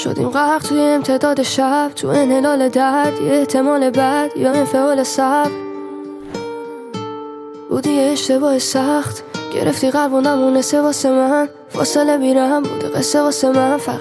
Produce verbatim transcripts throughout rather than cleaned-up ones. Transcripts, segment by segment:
شدیم غرق توی امتداد شب، تو انحلال درد، یه احتمال بد یا انفعال صبر. بودی یه اشتباه سخت، گرفتی قلب و نمونسه واسه من، فاصله بیرم بوده قصه واسه من فقط.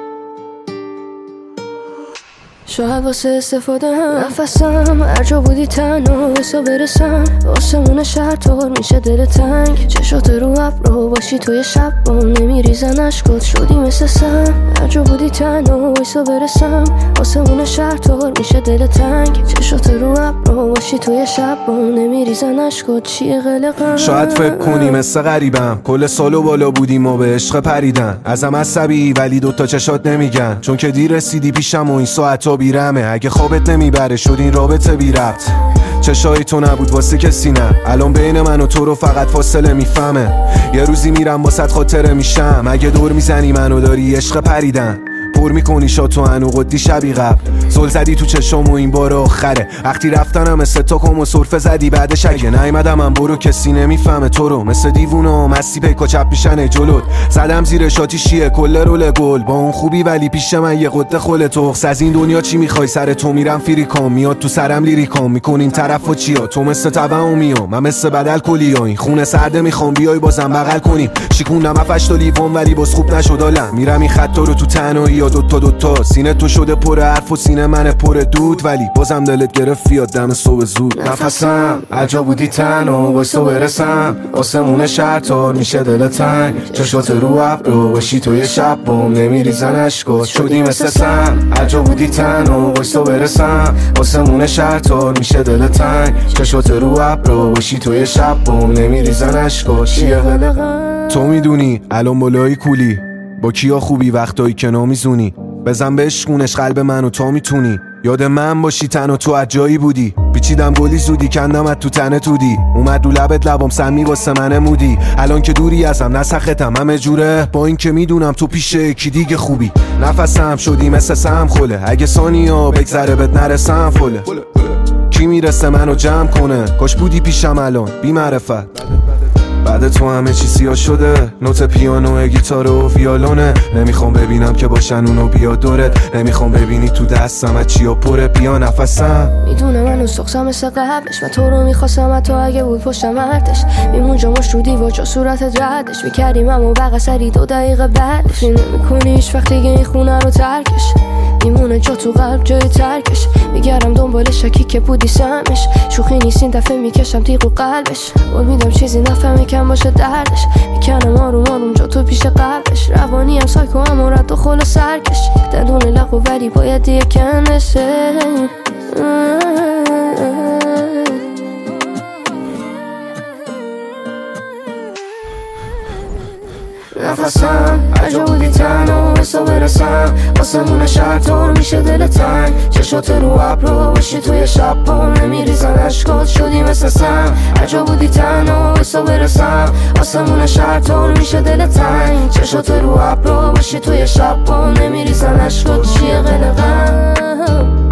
شاید واسه استفاده هم نفسم، هر جا بودی تنها بسا برسم. آسمون شهر طور میشه دل تنگ، چشات رو ابرو باشی توی شب بام نمیریزن اشکات، شدی مثل سم. هر جا بودی تنها بسا برسم. آسمون شهر طور میشه دل تنگ، چشات رو ابرو باشی توی شب بام نمیریزن اشکات، چیه قلقم. شاید فکر کنی مثل غریبم، کل سالو بالا بودیم و به عشق پریدن. ازم عصبی ولی دوتا چشات نمیگن، چون که دیر رسیدی پیشم و این ساعتا بیرمه. اگه خوابت نمیبره شد این رابطه بی ربط، چشای تو نبود واسه کسی نه. الان بین من و تو رو فقط فاصله میفهمه. یه روزی میرم واسط خاطره میشم، اگه دور میزنی منو داری عشق پریدن. پر میکنی شاتو انو قدی شبی قبل، زل زدی تو چشم و این بار آخره. وقتی رفتنم مثل تا کم و سرفه زدی، بعدش اگه نیومدم من برو کسی نمیفهمه تو رو. مثل دیوونا مستی پیکا چپ پیشن جلوت، زدم زیر شاتی شیه کل رول گل. با اون خوبی ولی پیش من یه قده خل تخس. از این دنیا چی میخوای سر تو میرم فریکام، میاد تو سرم لیریکام میکنین طرف و چیا. تو مثل تبعو میام من مثل بدل کلی، این خونه سرده میخوام بیای بازم بغل کنیم. شیکوندم افش تا لیوان ولی باز خوب نشد حالم، میرم این خط رو تو تنهایی دوتا دوتا. سینه تو شده پر حرف و سینه من پر دود، ولی بازم دلت گرفت بیاد دم صبح زود. نفسم عجا بودی تنها واسه برسم. آسمون شهر تار میشه دل تنگ، چشات رو ابرو باشی توی شب بام نمیریزن اشکات، شدی مثل سم. عجا بودی تنها واسه برسم. آسمون شهر تار میشه دل تنگ، چشات رو ابرو باشی توی شب بام نمیریزن اشکات، چیه قلقم. تو میدونی الان بالای کولی، با کیا خوبی وقتایی که نمیزونی. بزن به عشقونش قلب منو تا میتونی. یاد من باشی تنها تو عجایی بودی، پیچیدم گلی زودی کندمت تو تنه تودی. اومد رو لبت لبام سمی واسه من مودی. الان که دوری ازم نسختم همه جوره، با این که میدونم تو پیش یکی دیگه خوبی. نفسم شدی مثل سم خله، اگه ثانیا بگذره بهت نرسم فله. کی میرسه منو جمع کنه، کاش بودی پیشم الان بی معرفت. بعد تو همه چی سیاه شده، نوت پیانو گیتار و ویولونه. نمیخوام ببینم که باشن اونو بیا دورت، نمیخوام ببینی تو دستم از چیا پره. بیا نفسم میدونه منو سخصم مثل قبلش، من تو رو میخواستم حتی اگه بود پشتم ارتش. میمون جاماش رو دیوار جا صورت ردش، میکردیم اما بقا سری دو دقیقه بعدش. نمیکنی هیچ وقت دیگه این خونه رو ترکش، میمونه جا تو قلب جای ترکش. میگردم دنبال شکی که بودی سمش، شوخی نیست این دفعه میکشم تیغ و قلبش. قول میدم چیزی نفهمه کم باشه دردش، میکنم آروم آروم جا تو پیش قبلش. روانی هم سایکو هم رد و خل و سرکش، دندون لقو ولی باید یه کنشه. نفسم عجا بودی تنها واسه برسم. آسمون شهر طور میشه دل تنگ، چشات رو ابرو باشی توی شب بام نمیریزن اشکات، شدی مثل سم. عجا بودی تنها واسه برسم. آسمون شهر طور میشه دل تنگ، چشات رو ابرو باشی توی شب بام نمیریزن اشکات، چیه قلقم.